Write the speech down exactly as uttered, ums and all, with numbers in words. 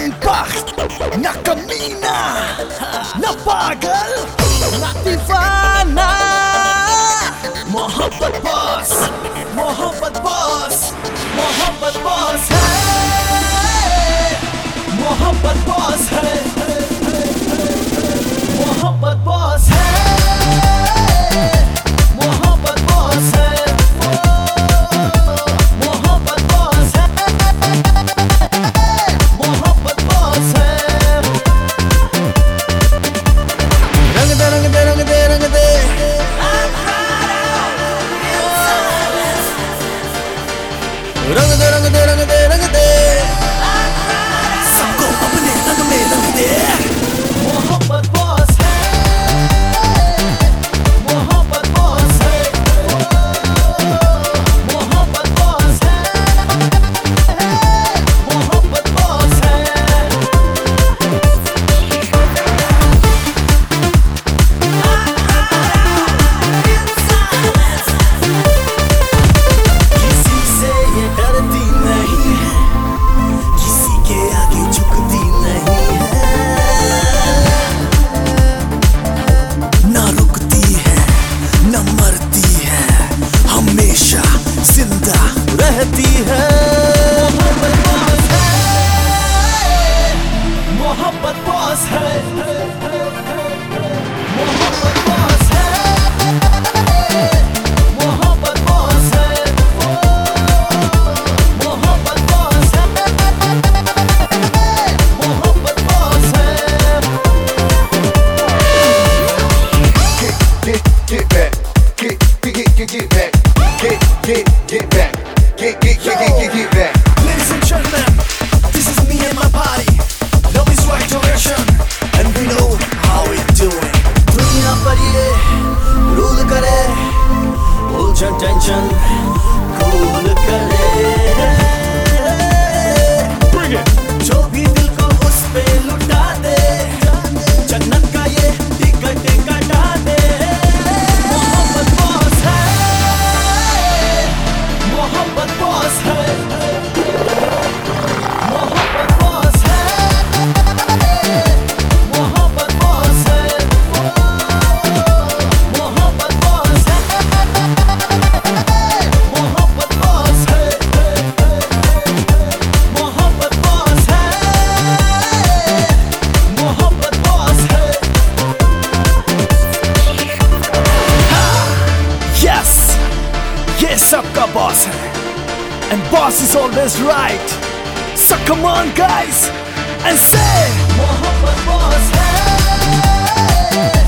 Unpacht, na kamina, na pagal, na दीवाना मोहब्बत boss, मोहब्बत बॉस, मोहब्बत बॉस है, मोहब्बत बॉस है, मोहब्बत बॉस है, मोहब्बत बॉस है, मोहब्बत बॉस है, मोहब्बत बॉस है। रंग दे रंग दे रंग दे रंग दे रंग दे रंग दे रंग दे रंग दे सबको अपने रंग में रंग दे। मोहब्बत बॉस है, मोहब्बत बॉस है, मोहब्बत बॉस है, मोहब्बत बॉस है। किसी से ये डरती नहीं है, किसी के आगे झुकती नहीं है, ना रुकती है ना मरती है, हमेशा जिंदा रहती है। मोहब्बत बॉस है, मोहब्बत बॉस है, मोहब्बत बॉस है, मोहब्बत बॉस है, मोहब्बत बॉस है। Get, get, get back. Get, get, get, get, get back. Get, get, get back. Get, get, get, get, get, get back. Ladies and gentlemen, this is me and my party. Love is right direction, and we know how we do it. दुनिया पर ये rule करे, उलझन tension cool करे। Bring it. जो भी दिल को उस पे लुटा दे, जन्नत का ये टिकट कटा दे। मोहब्बत बॉस है, मोहब्बत बॉस है, मोहब्बत बॉस है, मोहब्बत बॉस है, मोहब्बत बॉस है, मोहब्बत बॉस है, मोहब्बत बॉस है, मोहब्बत बॉस है। Yes, ये सबका बॉस है, and boss is always right. So come on guys and say मोहब्बत बॉस है।